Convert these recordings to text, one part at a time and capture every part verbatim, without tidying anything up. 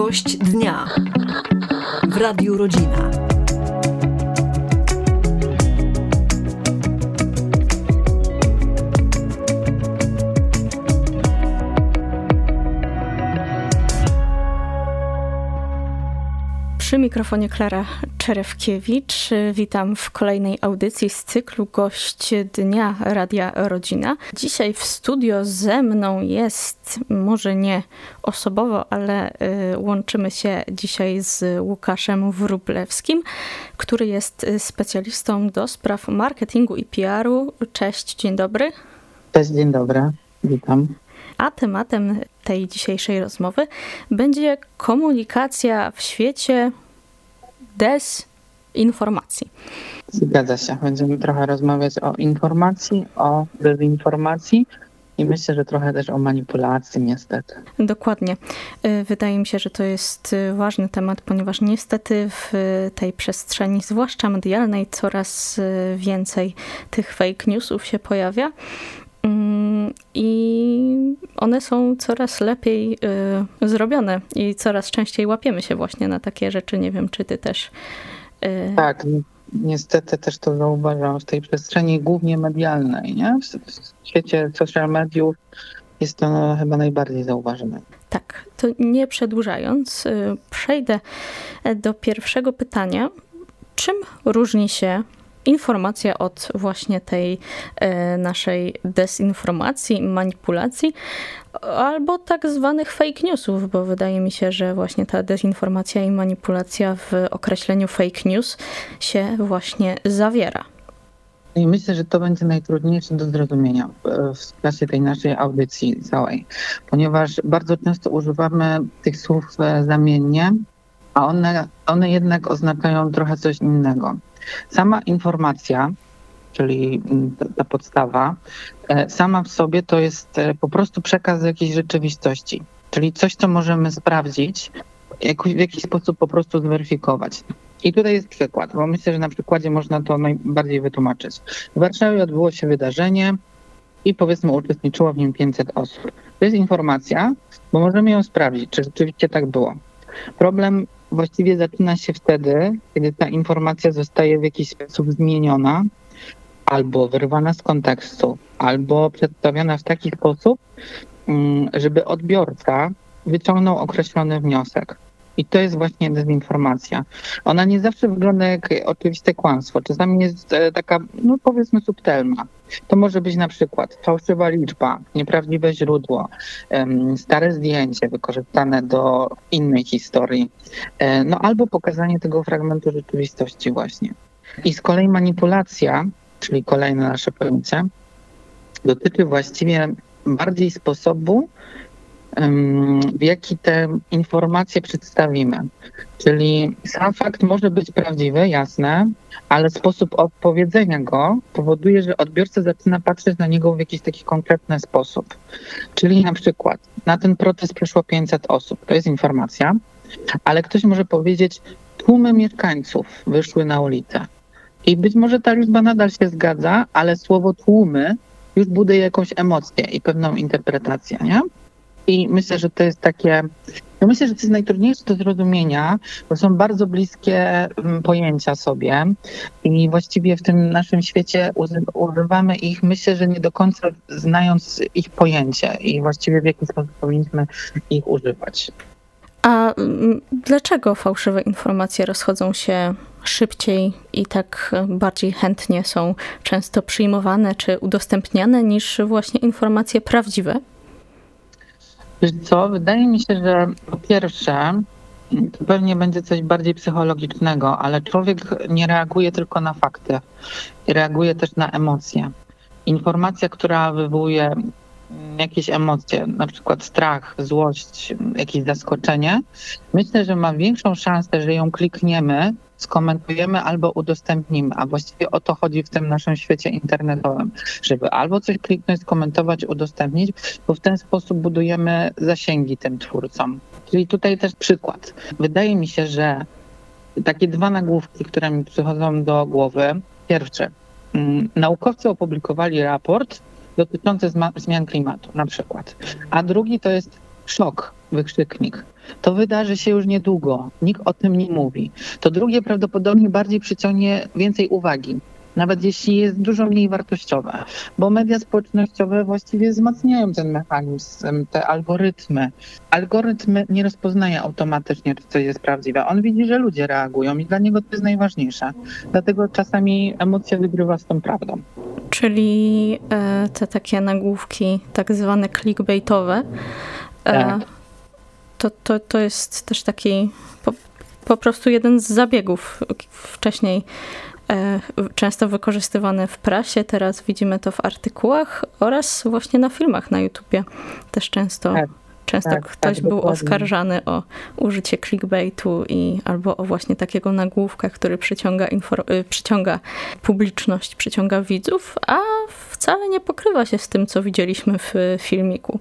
Gość dnia w Radiu Rodzina. Przy mikrofonie Klara Czerewkiewicz. Witam w kolejnej audycji z cyklu Gość Dnia Radia Rodzina. Dzisiaj w studio ze mną jest, może nie osobowo, ale y, łączymy się dzisiaj z Łukaszem Wróblewskim, który jest specjalistą do spraw marketingu i P R u. Cześć, dzień dobry. Cześć, dzień dobry, witam. A tematem tej dzisiejszej rozmowy będzie komunikacja w świecie dezinformacji. Zgadza się. Będziemy trochę rozmawiać o informacji, o dezinformacji i myślę, że trochę też o manipulacji niestety. Dokładnie. Wydaje mi się, że to jest ważny temat, ponieważ niestety w tej przestrzeni, zwłaszcza medialnej, coraz więcej tych fake newsów się pojawia. I one są coraz lepiej y, zrobione i coraz częściej łapiemy się właśnie na takie rzeczy. Nie wiem, czy ty też... Y... Tak, niestety też to zauważam w tej przestrzeni głównie medialnej, nie? W świecie social mediów jest to chyba najbardziej zauważone. Tak, to nie przedłużając, y, przejdę do pierwszego pytania. Czym różni się informacja od właśnie tej e, naszej dezinformacji, manipulacji albo tak zwanych fake newsów, bo wydaje mi się, że właśnie ta dezinformacja i manipulacja w określeniu fake news się właśnie zawiera. I myślę, że to będzie najtrudniejsze do zrozumienia w czasie tej naszej audycji całej, ponieważ bardzo często używamy tych słów zamiennie, a one, one jednak oznaczają trochę coś innego. Sama informacja, czyli ta podstawa, sama w sobie to jest po prostu przekaz jakiejś rzeczywistości, czyli coś, co możemy sprawdzić, w jakiś sposób po prostu zweryfikować. I tutaj jest przykład, bo myślę, że na przykładzie można to najbardziej wytłumaczyć. W Warszawie odbyło się wydarzenie i powiedzmy uczestniczyło w nim pięćset osób. To jest informacja, bo możemy ją sprawdzić, czy rzeczywiście tak było. Problem właściwie zaczyna się wtedy, kiedy ta informacja zostaje w jakiś sposób zmieniona, albo wyrwana z kontekstu, albo przedstawiona w taki sposób, żeby odbiorca wyciągnął określony wniosek. I to jest właśnie dezinformacja. Ona nie zawsze wygląda jak oczywiste kłamstwo. Czasami jest taka, no powiedzmy, subtelna. To może być na przykład fałszywa liczba, nieprawdziwe źródło, stare zdjęcie wykorzystane do innej historii, no albo pokazanie tego fragmentu rzeczywistości właśnie. I z kolei manipulacja, czyli kolejne nasze pojęcie, dotyczy właściwie bardziej sposobu, w jaki te informacje przedstawimy. Czyli sam fakt może być prawdziwy, jasne, ale sposób opowiedzenia go powoduje, że odbiorca zaczyna patrzeć na niego w jakiś taki konkretny sposób. Czyli na przykład na ten protest przyszło pięćset osób, to jest informacja, ale ktoś może powiedzieć, tłumy mieszkańców wyszły na ulicę. I być może ta liczba nadal się zgadza, ale słowo tłumy już buduje jakąś emocję i pewną interpretację, nie? I myślę, że to jest takie, ja myślę, że to jest najtrudniejsze do zrozumienia, bo są bardzo bliskie pojęcia sobie i właściwie w tym naszym świecie używamy ich, myślę, że nie do końca znając ich pojęcie i właściwie w jaki sposób powinniśmy ich używać. A dlaczego fałszywe informacje rozchodzą się szybciej i tak bardziej chętnie są często przyjmowane czy udostępniane niż właśnie informacje prawdziwe? Wiesz co, wydaje mi się, że po pierwsze, to pewnie będzie coś bardziej psychologicznego, ale człowiek nie reaguje tylko na fakty, reaguje też na emocje. Informacja, która wywołuje jakieś emocje, na przykład strach, złość, jakieś zaskoczenie, myślę, że ma większą szansę, że ją klikniemy, skomentujemy albo udostępnimy, a właściwie o to chodzi w tym naszym świecie internetowym, żeby albo coś kliknąć, skomentować, udostępnić, bo w ten sposób budujemy zasięgi tym twórcom. Czyli tutaj też przykład. Wydaje mi się, że takie dwa nagłówki, które mi przychodzą do głowy. Pierwszy, naukowcy opublikowali raport dotyczący zmian klimatu na przykład, a drugi to jest szok, wykrzyknik. To wydarzy się już niedługo. Nikt o tym nie mówi. To drugie prawdopodobnie bardziej przyciągnie więcej uwagi. Nawet jeśli jest dużo mniej wartościowe, bo media społecznościowe właściwie wzmacniają ten mechanizm, te algorytmy. Algorytm nie rozpoznaje automatycznie, czy coś jest prawdziwe. On widzi, że ludzie reagują i dla niego to jest najważniejsze. Dlatego czasami emocja wygrywa z tą prawdą. Czyli e, te takie nagłówki, tak zwane clickbaitowe, e, Tak. to, to, to jest też taki po, po prostu jeden z zabiegów wcześniej często wykorzystywane w prasie, teraz widzimy to w artykułach oraz właśnie na filmach na YouTubie. Też często, tak, często tak, ktoś tak, był dokładnie. oskarżany o użycie clickbaitu i albo o właśnie takiego nagłówka, który przyciąga, infor- przyciąga publiczność, przyciąga widzów, a wcale nie pokrywa się z tym, co widzieliśmy w filmiku.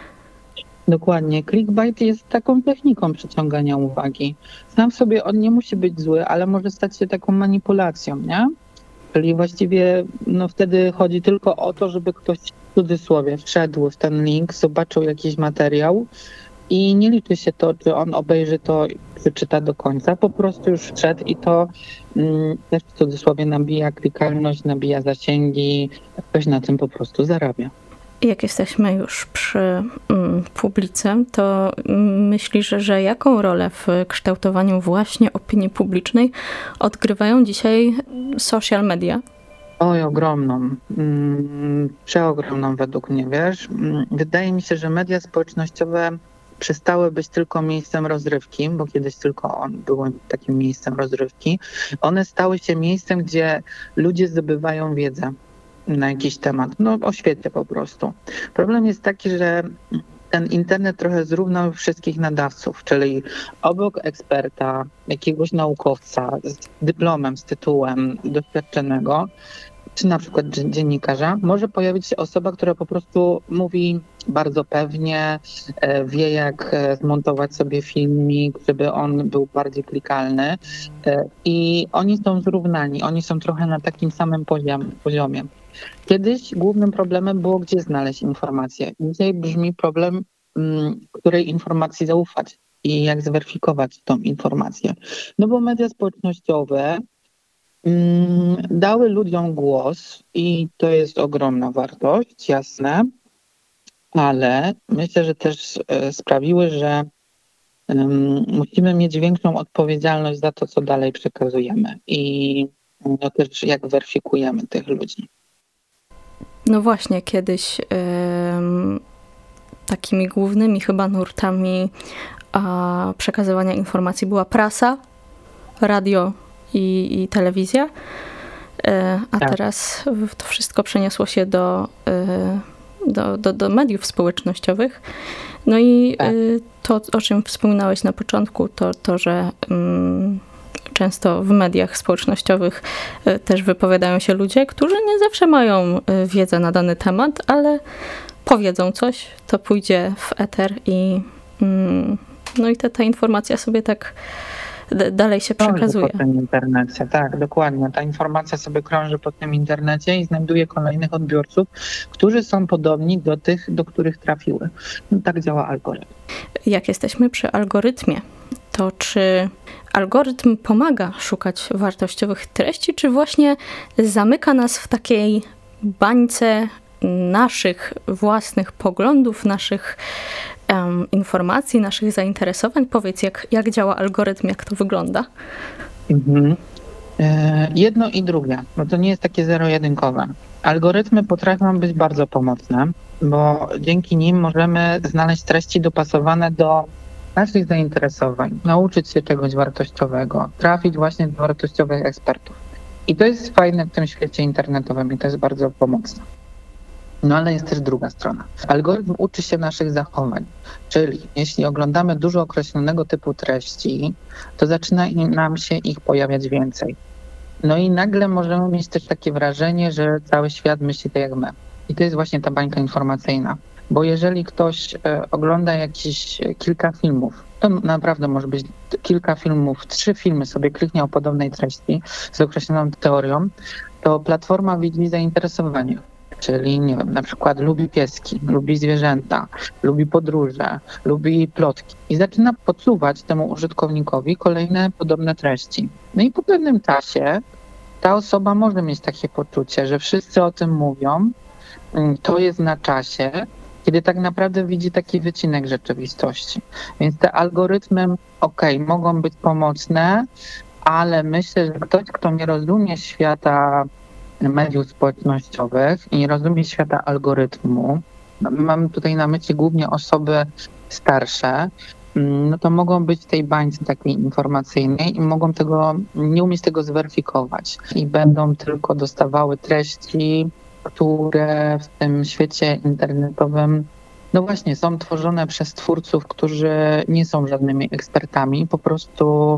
Dokładnie. Clickbait jest taką techniką przyciągania uwagi. Sam w sobie on nie musi być zły, ale może stać się taką manipulacją, nie? Czyli właściwie no wtedy chodzi tylko o to, żeby ktoś w cudzysłowie wszedł w ten link, zobaczył jakiś materiał i nie liczy się to, czy on obejrzy to, przeczyta do końca. Po prostu już wszedł i to mm, też w cudzysłowie nabija klikalność, nabija zasięgi. Ktoś na tym po prostu zarabia. Jak jesteśmy już przy mm, publice, to myślisz, że jaką rolę w kształtowaniu właśnie opinii publicznej odgrywają dzisiaj social media? Oj, ogromną. Mm, przeogromną według mnie, wiesz. Mm, Wydaje mi się, że media społecznościowe przestały być tylko miejscem rozrywki, bo kiedyś tylko on były takim miejscem rozrywki. One stały się miejscem, gdzie ludzie zdobywają wiedzę na jakiś temat, no o świecie po prostu. Problem jest taki, że ten internet trochę zrównał wszystkich nadawców, czyli obok eksperta, jakiegoś naukowca z dyplomem, z tytułem doświadczonego, czy na przykład dziennikarza, może pojawić się osoba, która po prostu mówi bardzo pewnie, wie jak zmontować sobie filmik, żeby on był bardziej klikalny i oni są zrównani, oni są trochę na takim samym poziomie. Kiedyś głównym problemem było, gdzie znaleźć informację. Dzisiaj brzmi problem, której informacji zaufać i jak zweryfikować tą informację. No bo media społecznościowe dały ludziom głos i to jest ogromna wartość, jasne, ale myślę, że też sprawiły, że musimy mieć większą odpowiedzialność za to, co dalej przekazujemy i no też jak weryfikujemy tych ludzi. No właśnie, kiedyś ym, takimi głównymi chyba nurtami a, przekazywania informacji była prasa, radio i, i telewizja, y, a tak. Teraz to wszystko przeniosło się do, y, do, do, do mediów społecznościowych. No i tak. y, to, o czym wspominałeś na początku, to, to że ym, często w mediach społecznościowych też wypowiadają się ludzie, którzy nie zawsze mają wiedzę na dany temat, ale powiedzą coś, to pójdzie w eter i no i ta, ta informacja sobie tak d- dalej się przekazuje. Po tym internecie, tak, dokładnie. Ta informacja sobie krąży po tym internecie i znajduje kolejnych odbiorców, którzy są podobni do tych, do których trafiły. No, tak działa algorytm. Jak jesteśmy przy algorytmie, to czy algorytm pomaga szukać wartościowych treści, czy właśnie zamyka nas w takiej bańce naszych własnych poglądów, naszych um, informacji, naszych zainteresowań? Powiedz, jak, jak działa algorytm, jak to wygląda? Mhm. E, jedno i drugie, bo to nie jest takie zero-jedynkowe. Algorytmy potrafią być bardzo pomocne, bo dzięki nim możemy znaleźć treści dopasowane do naszych zainteresowań, nauczyć się czegoś wartościowego, trafić właśnie do wartościowych ekspertów. I to jest fajne w tym świecie internetowym i to jest bardzo pomocne. No ale jest też druga strona. Algorytm uczy się naszych zachowań, czyli jeśli oglądamy dużo określonego typu treści, to zaczyna nam się ich pojawiać więcej. No i nagle możemy mieć też takie wrażenie, że cały świat myśli tak jak my. I to jest właśnie ta bańka informacyjna. Bo jeżeli ktoś ogląda jakieś kilka filmów, to naprawdę może być kilka filmów, trzy filmy sobie kliknie o podobnej treści z określoną teorią, to platforma widzi zainteresowanie. czyli nie wiem, na przykład lubi pieski, lubi zwierzęta, lubi podróże, lubi plotki i zaczyna podsuwać temu użytkownikowi kolejne podobne treści. No i po pewnym czasie ta osoba może mieć takie poczucie, że wszyscy o tym mówią, to jest na czasie, kiedy tak naprawdę widzi taki wycinek rzeczywistości. Więc te algorytmy, okej, okay, mogą być pomocne, ale myślę, że ktoś, kto nie rozumie świata mediów społecznościowych i nie rozumie świata algorytmu, mam tutaj na myśli głównie osoby starsze, no to mogą być w tej bańce takiej informacyjnej i mogą tego, nie umieć tego zweryfikować i będą tylko dostawały treści, które w tym świecie internetowym, no właśnie, są tworzone przez twórców, którzy nie są żadnymi ekspertami, po prostu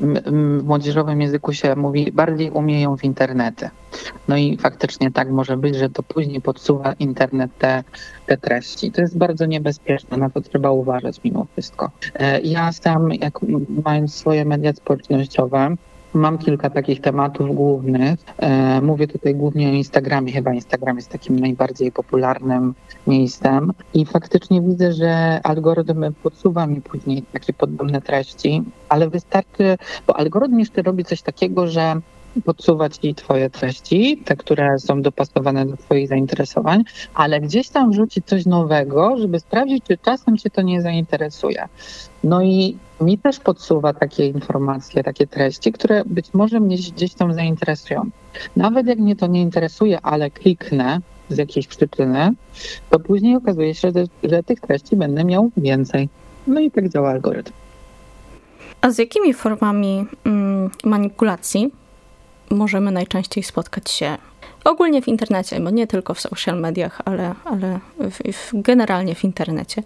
w młodzieżowym języku się mówi, bardziej umieją w internety. No i faktycznie tak może być, że to później podsuwa internet te, te treści. To jest bardzo niebezpieczne, na to trzeba uważać mimo wszystko. Ja sam, jak mając swoje media społecznościowe, mam kilka takich tematów głównych. Mówię tutaj głównie o Instagramie. Chyba Instagram jest takim najbardziej popularnym miejscem. I faktycznie widzę, że algorytm podsuwa mi później takie podobne treści, ale wystarczy, bo algorytm jeszcze robi coś takiego, że podsuwa ci twoje treści, te, które są dopasowane do twoich zainteresowań, ale gdzieś tam wrzuci coś nowego, żeby sprawdzić, czy czasem cię to nie zainteresuje. No i mi też podsuwa takie informacje, takie treści, które być może mnie gdzieś tam zainteresują. Nawet jak mnie to nie interesuje, ale kliknę z jakiejś przyczyny, to później okazuje się, że, że tych treści będę miał więcej. No i tak działa algorytm. A z jakimi formami mm, manipulacji możemy najczęściej spotkać się ogólnie w internecie, bo nie tylko w social mediach, ale, ale w, w, generalnie w internecie?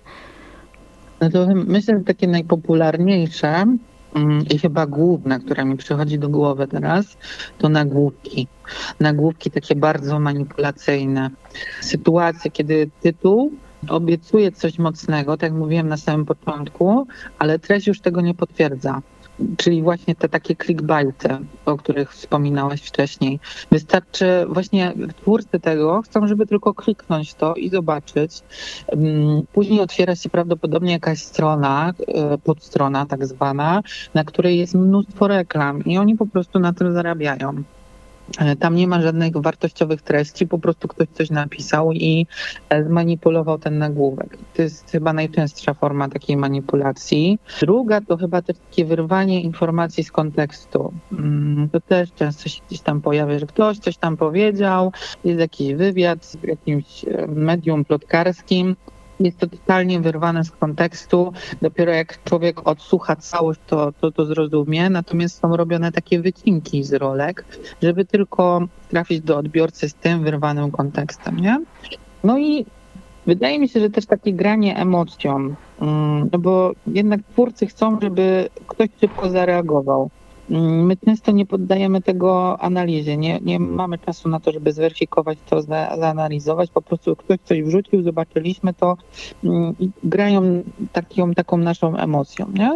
No to myślę, że takie najpopularniejsze i chyba główne, które mi przychodzi do głowy teraz, to nagłówki. Nagłówki takie bardzo manipulacyjne. Sytuacje, kiedy tytuł obiecuje coś mocnego, tak jak mówiłem na samym początku, ale treść już tego nie potwierdza. Czyli właśnie te takie clickbaity, o których wspominałaś wcześniej. Wystarczy, właśnie twórcy tego chcą, żeby tylko kliknąć to i zobaczyć. Później otwiera się prawdopodobnie jakaś strona, podstrona tak zwana, na której jest mnóstwo reklam i oni po prostu na tym zarabiają. Tam nie ma żadnych wartościowych treści, po prostu ktoś coś napisał i zmanipulował ten nagłówek. To jest chyba najczęstsza forma takiej manipulacji. Druga to chyba też takie wyrwanie informacji z kontekstu. To też często się gdzieś tam pojawia, że ktoś coś tam powiedział, jest jakiś wywiad w jakimś medium plotkarskim. Jest to totalnie wyrwane z kontekstu. Dopiero jak człowiek odsłucha całość, to, to to zrozumie. Natomiast są robione takie wycinki z rolek, żeby tylko trafić do odbiorcy z tym wyrwanym kontekstem, nie? No i wydaje mi się, że też takie granie emocją, no bo jednak twórcy chcą, żeby ktoś szybko zareagował. My często nie poddajemy tego analizie, nie, nie mamy czasu na to, żeby zweryfikować to, za, zaanalizować. Po prostu ktoś coś wrzucił, zobaczyliśmy to i grają taką, taką naszą emocją, nie?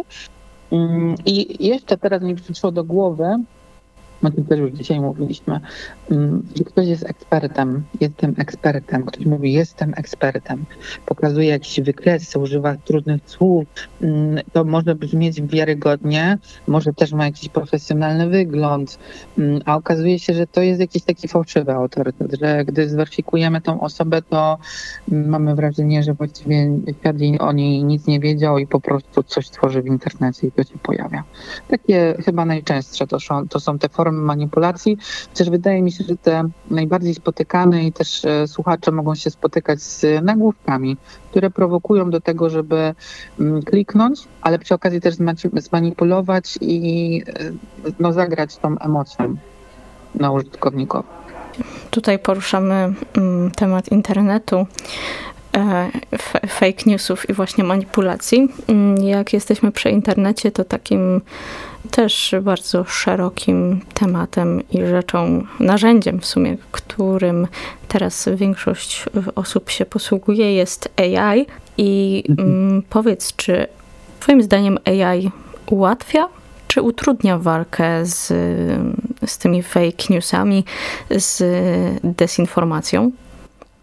I jeszcze teraz mi przyszło do głowy, o tym też już dzisiaj mówiliśmy, że ktoś jest ekspertem, jestem ekspertem, ktoś mówi jestem ekspertem, pokazuje jakieś wykresy, używa trudnych słów, to może brzmieć wiarygodnie, może też ma jakiś profesjonalny wygląd, a okazuje się, że to jest jakiś taki fałszywy autorytet, że gdy zweryfikujemy tą osobę, to mamy wrażenie, że właściwie świat o niej nic nie wiedział i po prostu coś tworzy w internecie i to się pojawia. Takie chyba najczęstsze to są, to są te formy manipulacji, chociaż wydaje mi się, że te najbardziej spotykane i też e, słuchacze mogą się spotykać z nagłówkami, które prowokują do tego, żeby mm, kliknąć, ale przy okazji też zmanipulować i e, no, zagrać tą emocją na użytkownikowi. Tutaj poruszamy mm, temat internetu, e, fake newsów i właśnie manipulacji. Jak jesteśmy przy internecie, to takim też bardzo szerokim tematem i rzeczą, narzędziem w sumie, którym teraz większość osób się posługuje, jest A I. I mhm. powiedz, czy twoim zdaniem A I ułatwia, czy utrudnia walkę z, z tymi fake newsami, z dezinformacją?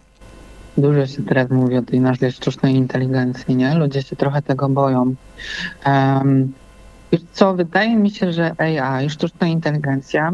Dużo się teraz mówi o tej naszej sztucznej inteligencji, nie? Ludzie się trochę tego boją. Um, wiesz co, wydaje mi się, że A I, sztuczna inteligencja,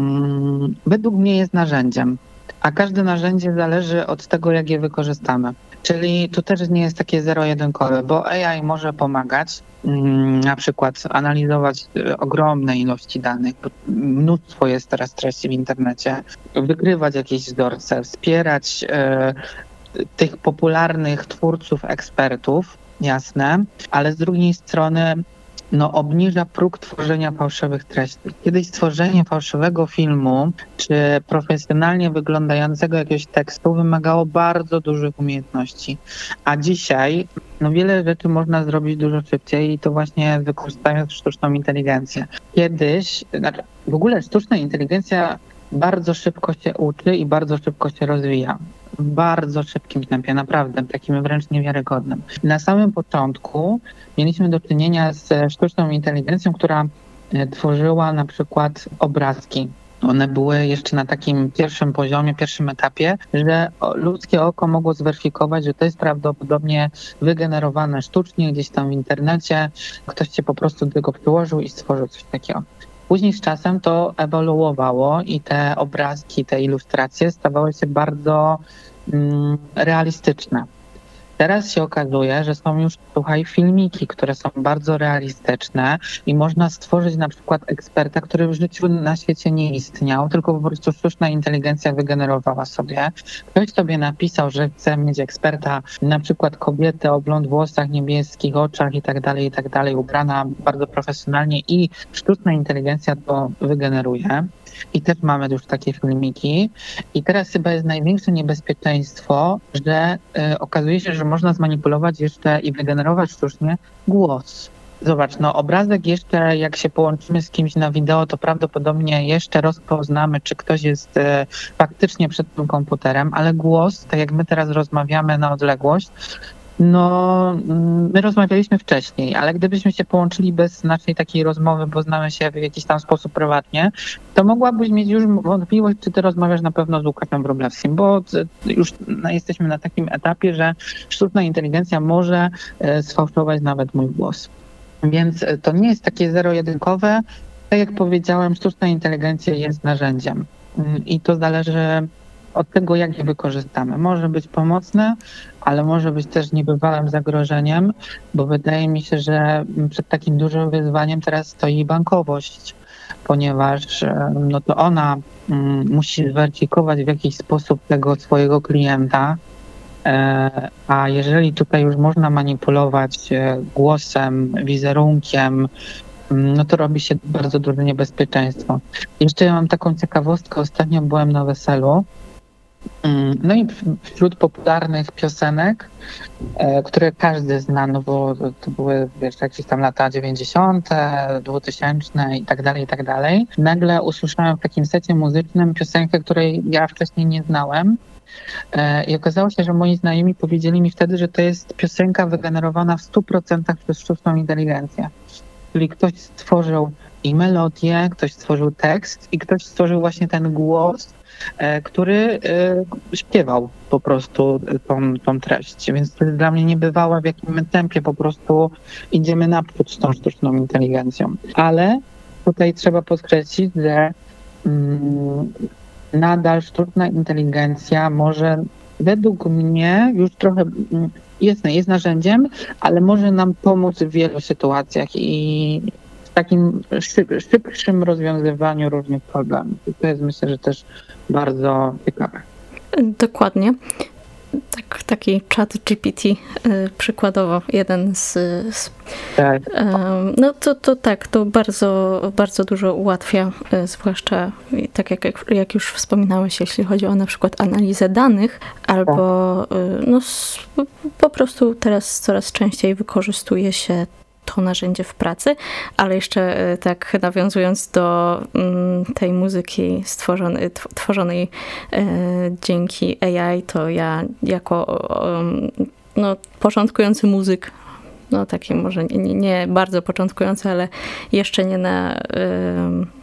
um, według mnie jest narzędziem, a każde narzędzie zależy od tego, jak je wykorzystamy. Czyli tu też nie jest takie zero-jedynkowe, bo A I może pomagać, um, na przykład analizować ogromne ilości danych, bo mnóstwo jest teraz treści w internecie, wykrywać jakieś wzorce, wspierać e, tych popularnych twórców, ekspertów, jasne, ale z drugiej strony no, obniża próg tworzenia fałszywych treści. Kiedyś stworzenie fałszywego filmu czy profesjonalnie wyglądającego jakiegoś tekstu wymagało bardzo dużych umiejętności, a dzisiaj no, wiele rzeczy można zrobić dużo szybciej i to właśnie wykorzystując sztuczną inteligencję. Kiedyś, znaczy w ogóle sztuczna inteligencja bardzo szybko się uczy i bardzo szybko się rozwija. W bardzo szybkim tempie, naprawdę, takim wręcz niewiarygodnym. Na samym początku mieliśmy do czynienia z sztuczną inteligencją, która tworzyła na przykład obrazki. One były jeszcze na takim pierwszym poziomie, pierwszym etapie, że ludzkie oko mogło zweryfikować, że to jest prawdopodobnie wygenerowane sztucznie gdzieś tam w internecie. Ktoś się po prostu do tego przyłożył i stworzył coś takiego. Później z czasem to ewoluowało i te obrazki, te ilustracje stawały się bardzo mm, realistyczne. Teraz się okazuje, że są już, słuchaj, filmiki, które są bardzo realistyczne i można stworzyć na przykład eksperta, który w życiu na świecie nie istniał, tylko po prostu sztuczna inteligencja wygenerowała sobie. Ktoś sobie napisał, że chce mieć eksperta, na przykład kobietę o blond włosach, niebieskich oczach i tak dalej, i tak dalej, ubrana bardzo profesjonalnie i sztuczna inteligencja to wygeneruje. I też mamy już takie filmiki. I teraz chyba jest największe niebezpieczeństwo, że y, okazuje się, że można zmanipulować jeszcze i wygenerować sztucznie głos. Zobacz, no obrazek jeszcze, jak się połączymy z kimś na wideo, to prawdopodobnie jeszcze rozpoznamy, czy ktoś jest e, faktycznie przed tym komputerem, ale głos, tak jak my teraz rozmawiamy na odległość, no my rozmawialiśmy wcześniej, ale gdybyśmy się połączyli bez naszej takiej rozmowy, bo znamy się w jakiś tam sposób prywatnie, to mogłabyś mieć już wątpliwość, czy ty rozmawiasz na pewno z Łukaszem Wróblewskim, bo już jesteśmy na takim etapie, że sztuczna inteligencja może e, sfałszować nawet mój głos. Więc to nie jest takie zero-jedynkowe. Tak jak powiedziałem, sztuczna inteligencja jest narzędziem i to zależy od tego, jak je wykorzystamy. Może być pomocne, ale może być też niebywałym zagrożeniem, bo wydaje mi się, że przed takim dużym wyzwaniem teraz stoi bankowość, ponieważ no to ona musi zweryfikować w jakiś sposób tego swojego klienta. A jeżeli tutaj już można manipulować głosem, wizerunkiem, no to robi się bardzo duże niebezpieczeństwo. Jeszcze ja mam taką ciekawostkę. Ostatnio byłem na weselu. No i wśród popularnych piosenek, które każdy zna, no bo to były wiesz, jakieś tam lata dziewięćdziesiąte, dwutysięczne i tak dalej, i tak dalej. Nagle usłyszałem w takim secie muzycznym piosenkę, której ja wcześniej nie znałem. I okazało się, że moi znajomi powiedzieli mi wtedy, że to jest piosenka wygenerowana w stu procentach przez sztuczną inteligencję. Czyli ktoś stworzył i melodię, ktoś stworzył tekst i ktoś stworzył właśnie ten głos, który śpiewał po prostu tą, tą treść. Więc to jest dla mnie niebywałe, w jakim tempie po prostu idziemy naprzód z tą sztuczną inteligencją. Ale tutaj trzeba podkreślić, że mm, nadal sztuczna inteligencja może według mnie już trochę jest, jest narzędziem, ale może nam pomóc w wielu sytuacjach i w takim szyb, szybszym rozwiązywaniu różnych problemów. I to jest, myślę, że też bardzo ciekawe. Dokładnie. Tak, taki chat G P T przykładowo, jeden z... z tak. No to, to tak, to bardzo, bardzo dużo ułatwia, zwłaszcza tak jak, jak już wspominałeś, jeśli chodzi o na przykład analizę danych, albo tak. no, po prostu teraz coraz częściej wykorzystuje się to narzędzie w pracy, ale jeszcze tak nawiązując do tej muzyki stworzonej, tworzonej dzięki A I, to ja jako no, początkujący muzyk, no taki może nie, nie bardzo początkujący, ale jeszcze nie na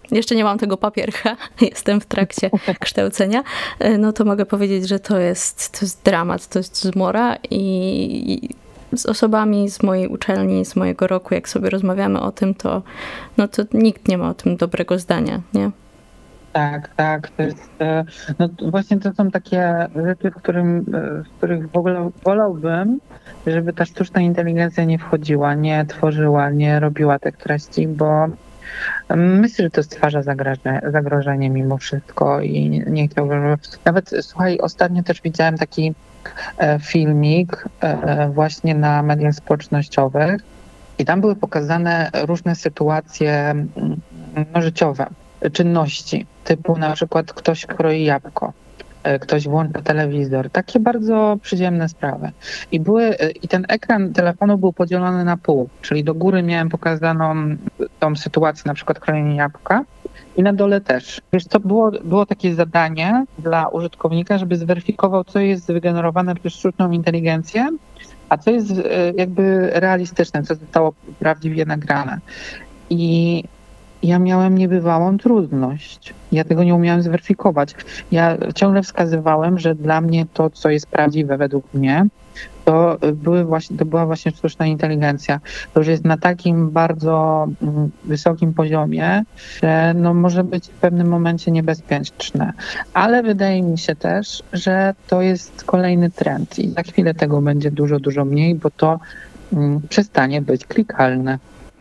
jeszcze nie mam tego papierka, jestem w trakcie kształcenia, no to mogę powiedzieć, że to jest, to jest dramat, to jest zmora i z osobami z mojej uczelni, z mojego roku, jak sobie rozmawiamy o tym, to, no to nikt nie ma o tym dobrego zdania, nie? Tak, tak. To jest, no właśnie to są takie rzeczy, w, którym, w których w ogóle wolałbym, żeby ta sztuczna inteligencja nie wchodziła, nie tworzyła, nie robiła tych treści, bo myślę, że to stwarza zagrożenie, zagrożenie mimo wszystko i nie, nie chciałbym, żeby... Nawet, słuchaj, ostatnio też widziałem taki filmik właśnie na mediach społecznościowych i tam były pokazane różne sytuacje no, życiowe, czynności, typu na przykład ktoś kroi jabłko, ktoś włącza telewizor, takie bardzo przyziemne sprawy. I, były, I ten ekran telefonu był podzielony na pół, czyli do góry miałem pokazaną tą sytuację, na przykład krojenie jabłka i na dole też. Wiesz co, było, było takie zadanie dla użytkownika, żeby zweryfikował, co jest wygenerowane przez sztuczną inteligencję, a co jest jakby realistyczne, co zostało prawdziwie nagrane. I ja miałem niebywałą trudność. Ja tego nie umiałem zweryfikować. Ja ciągle wskazywałem, że dla mnie to, co jest prawdziwe według mnie, to, były właśnie, to była właśnie sztuczna inteligencja. To już jest na takim bardzo wysokim poziomie, że no może być w pewnym momencie niebezpieczne. Ale wydaje mi się też, że to jest kolejny trend i za chwilę tego będzie dużo, dużo mniej, bo to mm, przestanie być klikalne.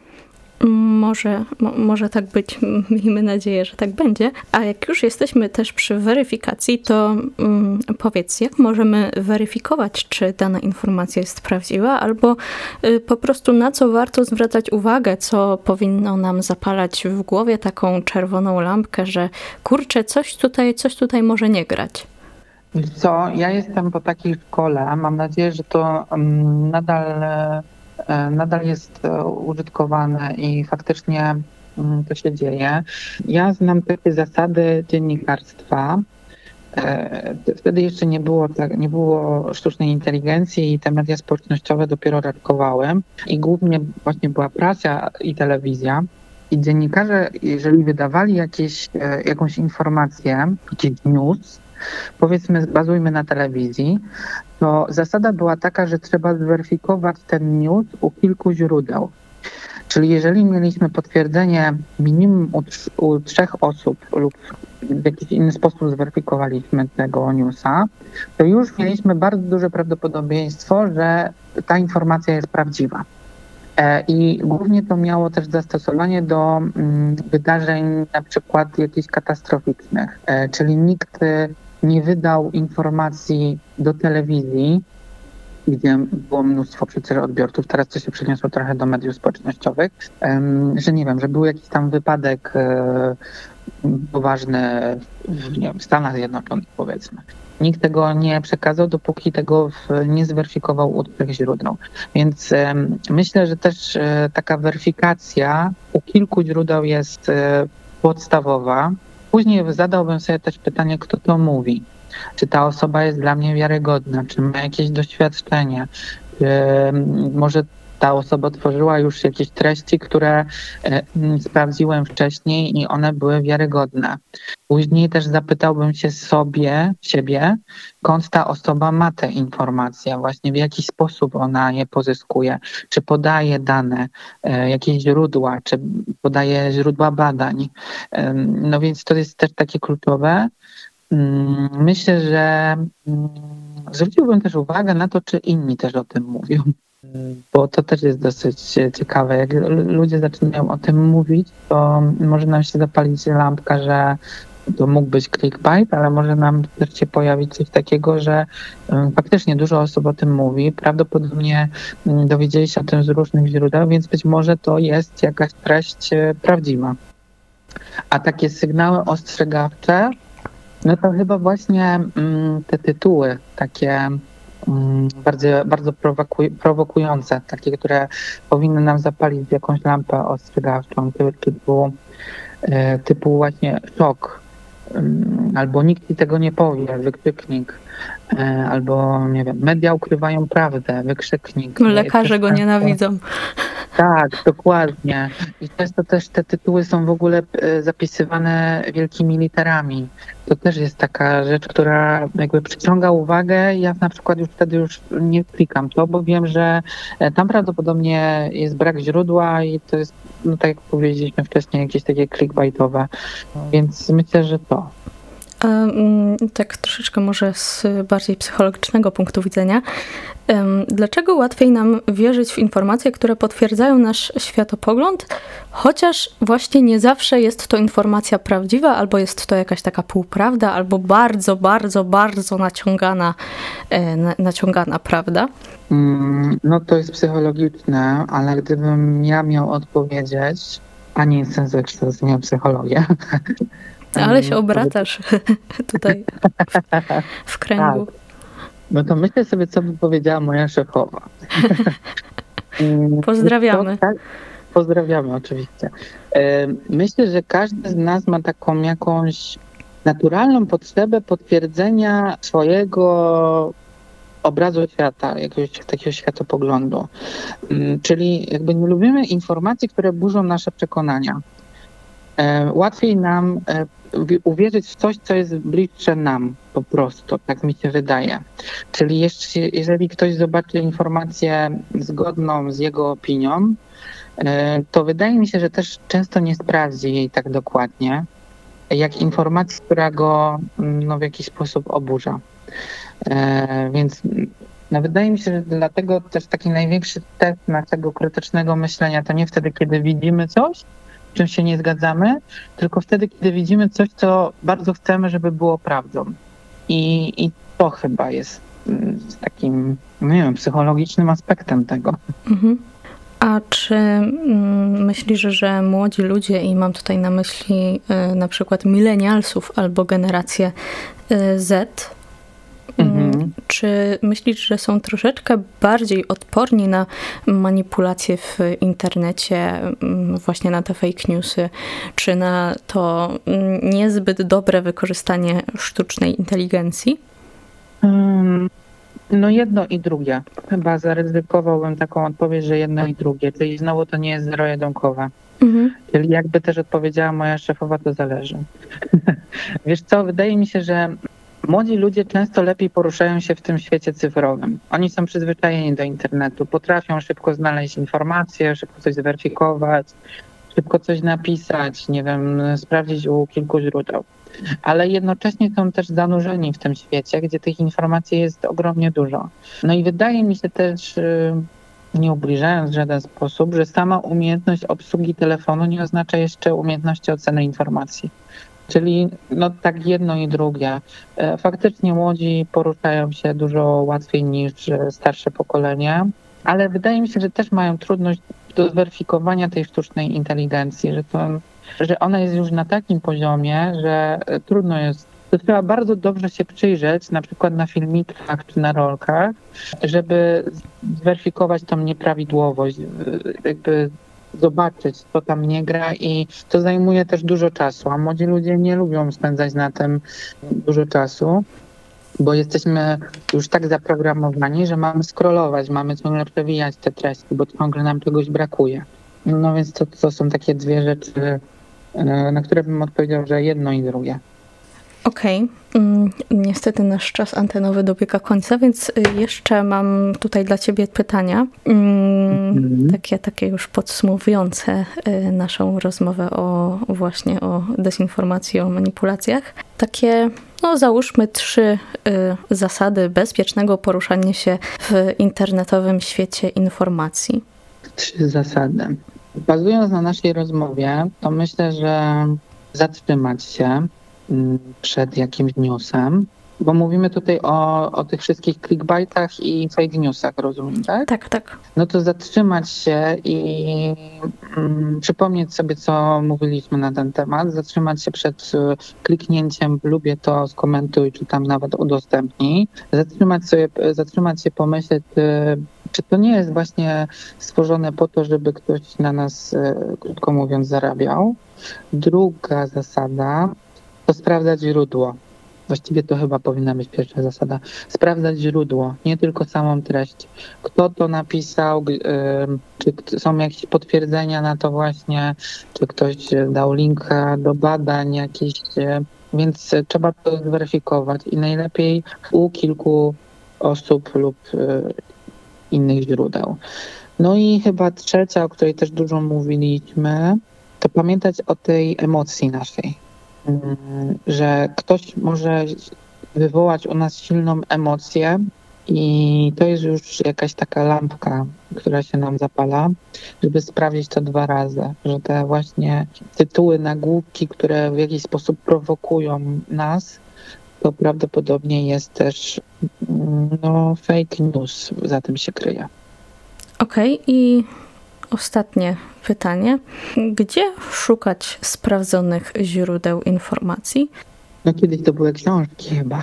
Może, mo, może tak być, miejmy nadzieję, że tak będzie. A jak już jesteśmy też przy weryfikacji, to um, powiedz, jak możemy weryfikować, czy dana informacja jest prawdziwa, albo y, po prostu na co warto zwracać uwagę, co powinno nam zapalać w głowie taką czerwoną lampkę, że kurczę, coś tutaj, coś tutaj może nie grać. Co, ja jestem po takiej szkole, mam nadzieję, że to um, nadal... nadal jest użytkowane i faktycznie to się dzieje. Ja znam takie zasady dziennikarstwa. Wtedy jeszcze nie było, nie było sztucznej inteligencji i te media społecznościowe dopiero raczkowały. I głównie właśnie była prasa i telewizja. I dziennikarze, jeżeli wydawali jakieś, jakąś informację, jakiś news, powiedzmy bazujmy na telewizji, to zasada była taka, że trzeba zweryfikować ten news u kilku źródeł. Czyli jeżeli mieliśmy potwierdzenie minimum u, u trzech osób lub w jakiś inny sposób zweryfikowaliśmy tego newsa, to już mieliśmy bardzo duże prawdopodobieństwo, że ta informacja jest prawdziwa. I głównie to miało też zastosowanie do wydarzeń na przykład jakichś katastroficznych, czyli nikt nie wydał informacji do telewizji, gdzie było mnóstwo przecież odbiorców, teraz to się przeniosło trochę do mediów społecznościowych, że nie wiem, że był jakiś tam wypadek poważny w, nie wiem, w Stanach Zjednoczonych, powiedzmy. Nikt tego nie przekazał, dopóki tego nie zweryfikował u trzech źródeł. Więc myślę, że też taka weryfikacja u kilku źródeł jest podstawowa. Później zadałbym sobie też pytanie, kto to mówi. Czy ta osoba jest dla mnie wiarygodna, czy ma jakieś doświadczenie, czy może ta osoba tworzyła już jakieś treści, które sprawdziłem wcześniej i one były wiarygodne. Później też zapytałbym się sobie, siebie, skąd ta osoba ma te informacje, właśnie w jaki sposób ona je pozyskuje, czy podaje dane, jakieś źródła, czy podaje źródła badań. No więc to jest też takie kluczowe. Myślę, że zwróciłbym też uwagę na to, czy inni też o tym mówią, bo to też jest dosyć ciekawe. Jak ludzie zaczynają o tym mówić, to może nam się zapalić lampka, że to mógł być clickbait, ale może nam też się pojawić coś takiego, że faktycznie dużo osób o tym mówi, prawdopodobnie dowiedzieli się o tym z różnych źródeł, więc być może to jest jakaś treść prawdziwa. A takie sygnały ostrzegawcze, no to chyba właśnie te tytuły takie bardzo, bardzo prowokuj, prowokujące, takie, które powinny nam zapalić jakąś lampę ostrzegawczą, typu, typu właśnie szok, albo nikt ci tego nie powie, wykrzyknik, albo nie wiem, media ukrywają prawdę, wykrzyknik. Lekarze go nienawidzą. Tak, dokładnie. I często też te tytuły są w ogóle e, zapisywane wielkimi literami. To też jest taka rzecz, która jakby przyciąga uwagę. Ja na przykład już wtedy już nie klikam to, bo wiem, że e, tam prawdopodobnie jest brak źródła i to jest, no tak jak powiedzieliśmy wcześniej, jakieś takie clickbaitowe. Więc myślę, że to. A, mm, tak troszeczkę może z bardziej psychologicznego punktu widzenia. Em, Dlaczego łatwiej nam wierzyć w informacje, które potwierdzają nasz światopogląd, chociaż właśnie nie zawsze jest to informacja prawdziwa, albo jest to jakaś taka półprawda, albo bardzo, bardzo, bardzo naciągana, e, na- naciągana prawda? Mm, No to jest psychologiczne, ale gdybym ja miał odpowiedzieć, a nie jestem ze kształcenia psychologia. Ale się obracasz tutaj w, w kręgu. No to myślę sobie, co by powiedziała moja szefowa. Pozdrawiamy. To, tak, pozdrawiamy oczywiście. E, Myślę, że każdy z nas ma taką jakąś naturalną potrzebę potwierdzenia swojego obrazu świata, jakiegoś takiego światopoglądu. Mm, Czyli jakby nie lubimy informacji, które burzą nasze przekonania. E, Łatwiej nam e, uwi- uwierzyć w coś, co jest bliższe nam po prostu, tak mi się wydaje. Czyli jeszcze, jeżeli ktoś zobaczy informację zgodną z jego opinią, e, to wydaje mi się, że też często nie sprawdzi jej tak dokładnie, jak informacji, która go mm, no, w jakiś sposób oburza. E, Więc no, wydaje mi się, że dlatego też taki największy test naszego krytycznego myślenia to nie wtedy, kiedy widzimy coś, z czym się nie zgadzamy, tylko wtedy, kiedy widzimy coś, co bardzo chcemy, żeby było prawdą. I, i to chyba jest mm, takim, no nie wiem, psychologicznym aspektem tego. Mhm. A czy mm, myślisz, że młodzi ludzie, i mam tutaj na myśli y, na przykład milenialsów albo generację y, Z, Mhm. czy myślisz, że są troszeczkę bardziej odporni na manipulacje w internecie, mm, właśnie na te fake newsy, czy na to mm, niezbyt dobre wykorzystanie sztucznej inteligencji? Mm, No jedno i drugie. Chyba zaryzykowałbym taką odpowiedź, że jedno i drugie. Czyli znowu to nie jest zero-jedynkowe. Mhm. Czyli jakby też odpowiedziała moja szefowa, to zależy. Wiesz co, wydaje mi się, że młodzi ludzie często lepiej poruszają się w tym świecie cyfrowym. Oni są przyzwyczajeni do internetu, potrafią szybko znaleźć informacje, szybko coś zweryfikować, szybko coś napisać, nie wiem, sprawdzić u kilku źródeł. Ale jednocześnie są też zanurzeni w tym świecie, gdzie tych informacji jest ogromnie dużo. No i wydaje mi się też, y, nie ubliżając w żaden sposób, że sama umiejętność obsługi telefonu nie oznacza jeszcze umiejętności oceny informacji. Czyli no tak jedno i drugie. E, Faktycznie młodzi poruszają się dużo łatwiej niż e, starsze pokolenie, ale wydaje mi się, że też mają trudność do zweryfikowania tej sztucznej inteligencji, że, to, że ona jest już na takim poziomie, że e, trudno jest. To trzeba bardzo dobrze się przyjrzeć, na przykład na filmikach czy na rolkach, żeby zweryfikować tą nieprawidłowość, e, jakby zobaczyć, co tam nie gra, i to zajmuje też dużo czasu, a młodzi ludzie nie lubią spędzać na tym dużo czasu, bo jesteśmy już tak zaprogramowani, że mamy scrollować, mamy ciągle przewijać te treści, bo ciągle nam czegoś brakuje. No więc to, to są takie dwie rzeczy, e, na które bym odpowiedział, że jedno i drugie. Okej, mm, niestety nasz czas antenowy dobiega końca, więc y, jeszcze mam tutaj dla ciebie pytania, mm, Mhm. takie, takie już podsumowujące y, naszą rozmowę o właśnie o dezinformacji, o manipulacjach. Takie, no załóżmy trzy y, zasady bezpiecznego poruszania się w internetowym świecie informacji. Trzy zasady. Bazując na naszej rozmowie, to myślę, że zatrzymać się mm, przed jakimś newsem, bo mówimy tutaj o, o tych wszystkich clickbaitach i fake newsach, rozumiem, tak? Tak, tak. No to zatrzymać się i mm, przypomnieć sobie, co mówiliśmy na ten temat, zatrzymać się przed y, kliknięciem lubię to, skomentuj, czy tam nawet udostępnij, zatrzymać, sobie, zatrzymać się, pomyśleć, y, czy to nie jest właśnie stworzone po to, żeby ktoś na nas, y, krótko mówiąc, zarabiał. Druga zasada to sprawdzać źródło. właściwie to chyba powinna być pierwsza zasada, sprawdzać źródło, nie tylko samą treść. Kto to napisał, czy są jakieś potwierdzenia na to właśnie, czy ktoś dał linka do badań jakichś, więc trzeba to zweryfikować i najlepiej u kilku osób lub innych źródeł. No i chyba trzecia, o której też dużo mówiliśmy, to pamiętać o tej emocji naszej, że ktoś może wywołać u nas silną emocję i to jest już jakaś taka lampka, która się nam zapala, żeby sprawdzić to dwa razy, że te właśnie tytuły, nagłówki, które w jakiś sposób prowokują nas, to prawdopodobnie jest też no, fake news, za tym się kryje. Okej, okay, i ostatnie pytanie. Gdzie szukać sprawdzonych źródeł informacji? No kiedyś to były książki chyba.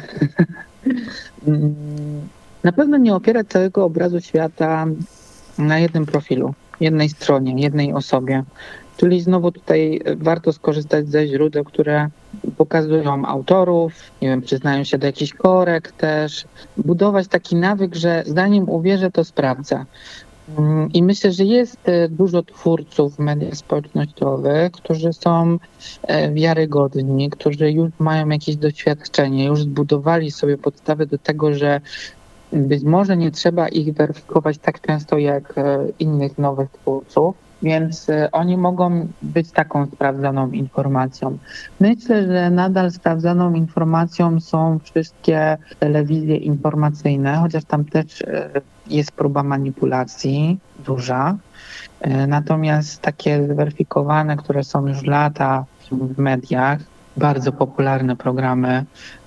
Na pewno nie opierać całego obrazu świata na jednym profilu, jednej stronie, jednej osobie. Czyli znowu tutaj warto skorzystać ze źródeł, które pokazują autorów, nie wiem, przyznają się do jakichś korekt też. Budować taki nawyk, że zanim uwierzę, to sprawdzę. I myślę, że jest dużo twórców w mediach społecznościowych, którzy są wiarygodni, którzy już mają jakieś doświadczenie, już zbudowali sobie podstawy do tego, że być może nie trzeba ich weryfikować tak często jak innych nowych twórców, więc oni mogą być taką sprawdzoną informacją. Myślę, że nadal sprawdzoną informacją są wszystkie telewizje informacyjne, chociaż tam też jest próba manipulacji duża. Natomiast takie zweryfikowane, które są już lata w mediach, bardzo popularne programy,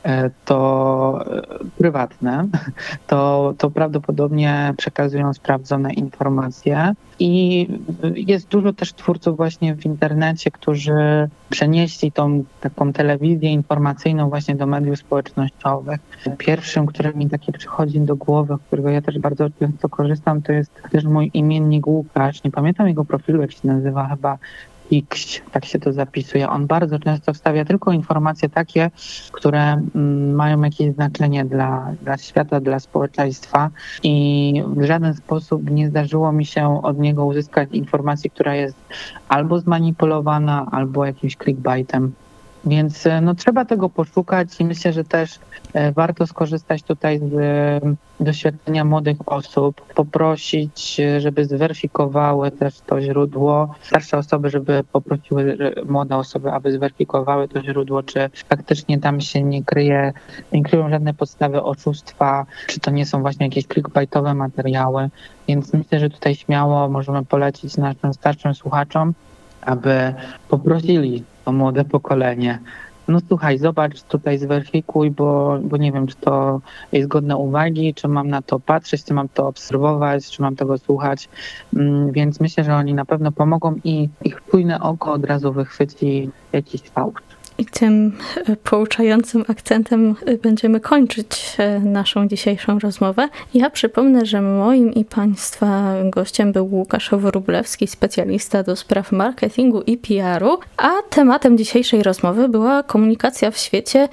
to prywatne, to, to prawdopodobnie przekazują sprawdzone informacje i jest dużo też twórców właśnie w internecie, którzy przenieśli tą taką telewizję informacyjną właśnie do mediów społecznościowych. Pierwszym, który mi takie przychodzi do głowy, z którego ja też bardzo często korzystam, to jest też mój imiennik Łukasz. Nie pamiętam jego profilu, jak się nazywa, chyba X, tak się to zapisuje. On bardzo często wstawia tylko informacje takie, które mm, mają jakieś znaczenie dla, dla świata, dla społeczeństwa i w żaden sposób nie zdarzyło mi się od niego uzyskać informacji, która jest albo zmanipulowana, albo jakimś clickbaitem. Więc no, trzeba tego poszukać i myślę, że też warto skorzystać tutaj z doświadczenia młodych osób, poprosić, żeby zweryfikowały też to źródło. Starsze osoby, żeby poprosiły młode osoby, aby zweryfikowały to źródło, czy faktycznie tam się nie kryje, nie kryją żadne podstawy oszustwa, czy to nie są właśnie jakieś clickbaitowe materiały. Więc myślę, że tutaj śmiało możemy polecić naszym starszym słuchaczom, aby poprosili to młode pokolenie. No słuchaj, zobacz, tutaj zweryfikuj, bo, bo nie wiem, czy to jest godne uwagi, czy mam na to patrzeć, czy mam to obserwować, czy mam tego słuchać. Więc myślę, że oni na pewno pomogą i ich czujne oko od razu wychwyci jakiś fałsz. I tym pouczającym akcentem będziemy kończyć naszą dzisiejszą rozmowę. Ja przypomnę, że moim i Państwa gościem był Łukasz Wróblewski, specjalista do spraw marketingu i P R-u, a tematem dzisiejszej rozmowy była komunikacja w świecie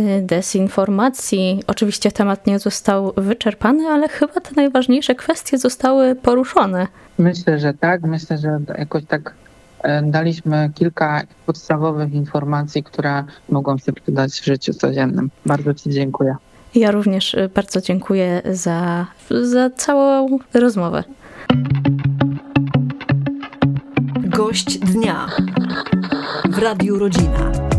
dezinformacji. Oczywiście temat nie został wyczerpany, ale chyba te najważniejsze kwestie zostały poruszone. Myślę, że tak. Myślę, że jakoś tak daliśmy kilka podstawowych informacji, które mogą się przydać w życiu codziennym. Bardzo Ci dziękuję. Ja również bardzo dziękuję za, za całą rozmowę. Gość dnia w Radiu Rodzina.